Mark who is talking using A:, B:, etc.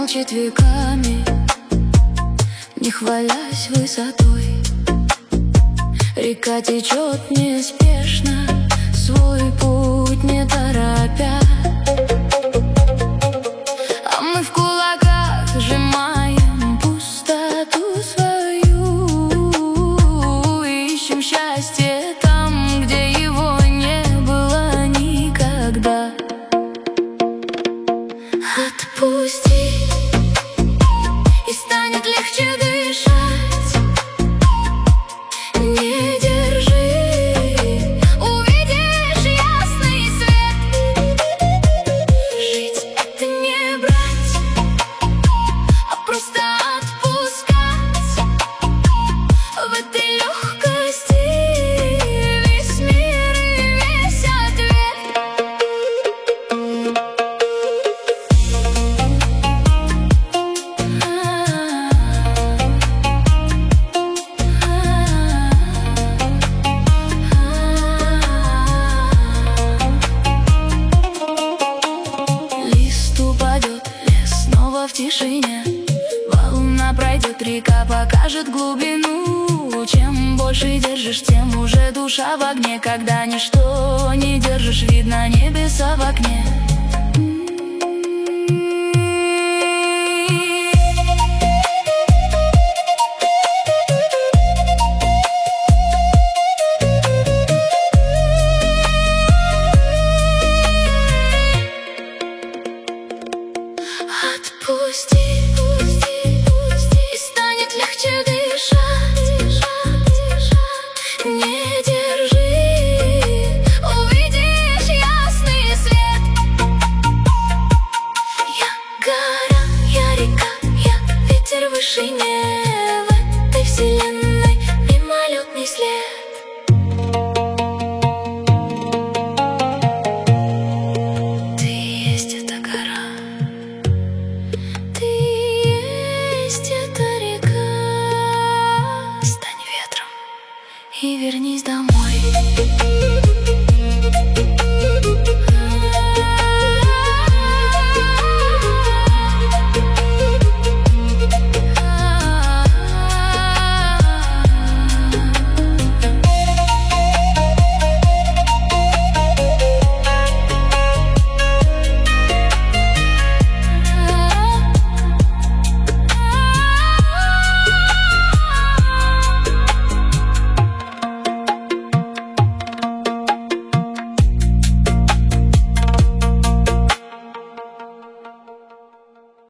A: молчит веками, не хвалясь высотой. Река течет неспешно, свой путь не торопя, а мы в кулаках сжимаем пустоту свою, ищем счастье там, где его не было никогда. Отпусти, и станет легче дышать. Не держи, увидишь ясный свет. Жить — это не брать, а просто отпускать. В этой легкости весь мир и весь ответ. Лист упадет, лес снова в тишине. Волна пройдет, река покажет глубину. Чем больше держишь, тем уже душа в огне. Когда ничто не держишь, видно небеса в окне. Отпусти, и станет легче дышать. Не держи, увидишь ясный свет. Я гора, я река, я ветер выше неба.